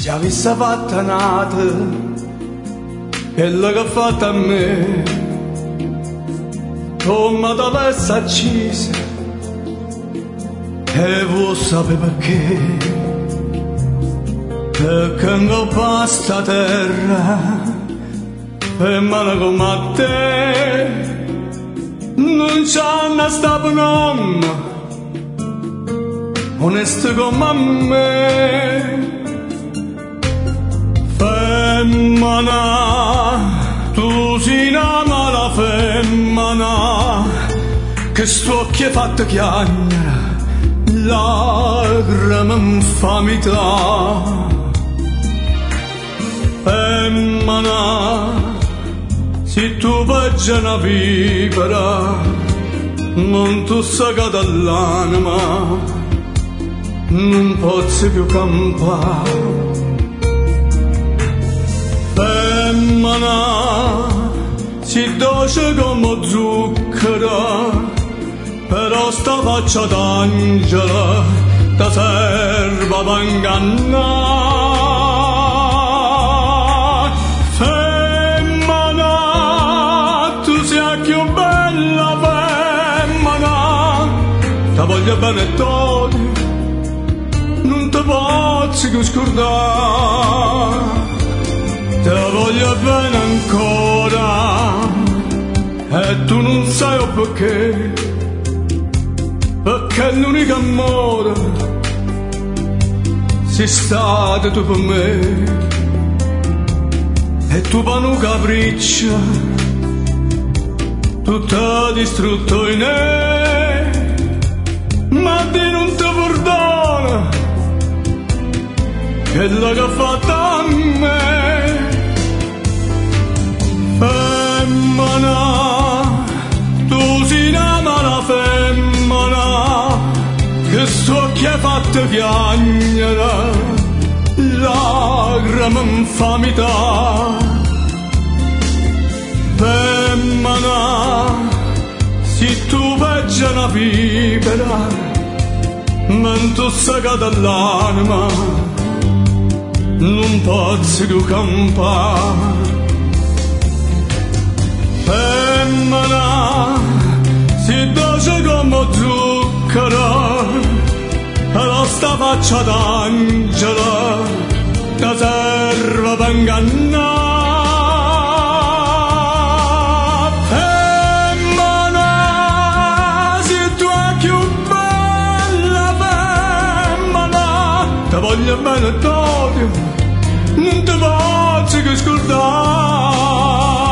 Se avesse fatta nata quella che ha fatto a me, come t'avesse accesa e vuoi sapere perché non basta terra per mano come a te non c'hanno stato nome onesto come a me. Femmina, tu sei una mala femmina che sto occhi è fatto chiagnere lacrime infamità. Femmina, se tu veggi una vipera non tu saga dall'anima non posso più campare. Femmina, si dolce come zucchero, però sta faccia d'angela ti serve per ingannare. Femmina, tu sei più bella femmina, ti voglio bene tutti, non ti posso più scordare. Te voglio bene ancora e tu non sai perché è l'unico amore sei stata tu per me e tu per un capriccio tutto distrutto in me, ma di non ti perdona quella che ha fatto a me. Femmina, tu sei una mala femmina che sto che hai fatto piangere lacrime infamità. Femmina, se tu veggi una vipera non tu saga dall'anima non posso più campare. Femmina, si dolce come zucchero, però sta faccia d'angela ti serve per ingannare. Femmina, se tu è più bella femmina, ti voglio bene tutti, non ti posso che scordare.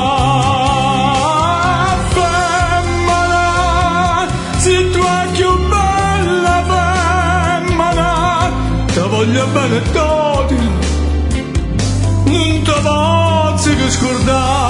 Voglio bene tutti, non ti posso che scordare.